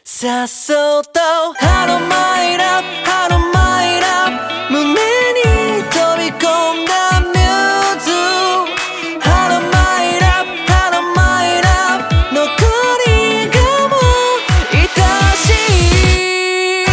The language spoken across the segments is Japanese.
さっそうと Hello my love Hello my love 胸に飛び込んだミューズ Hello my love Hello my love 残りがもう愛しい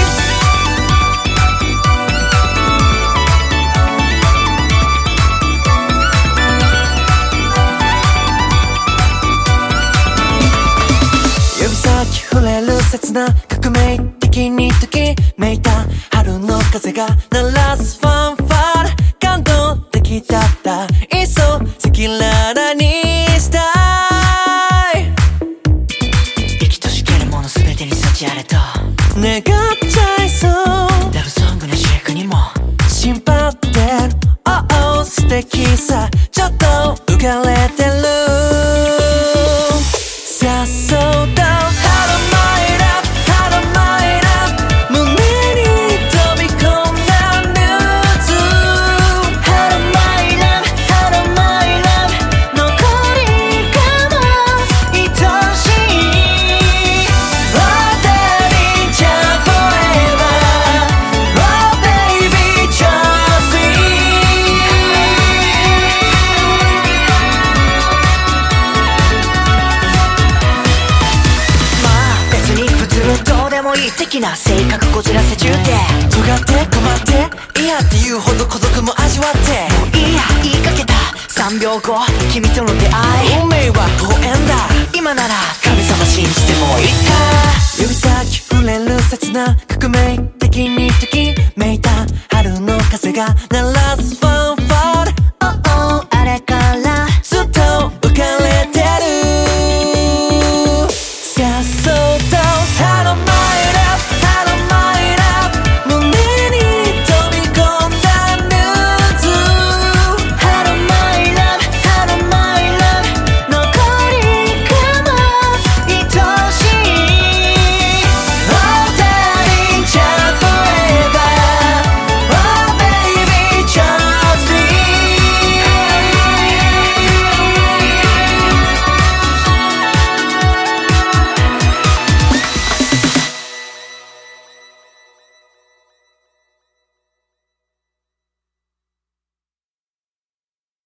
指先触れる切な革命的にときめいた春の風が鳴らすファンファーレ感動できたらいっそ赤裸々にしたい生きとしけるもの全てに幸あれと願っちゃいそうラブソングの主役にも心配ってる Oh oh 素敵さちょっと浮かれてるさっそうと的な性格こじらせ中で尖って困って嫌って言うほど孤独も味わってもういいや言いかけた3秒後君との出会い運命はご縁だ今なら神様信じてもう一回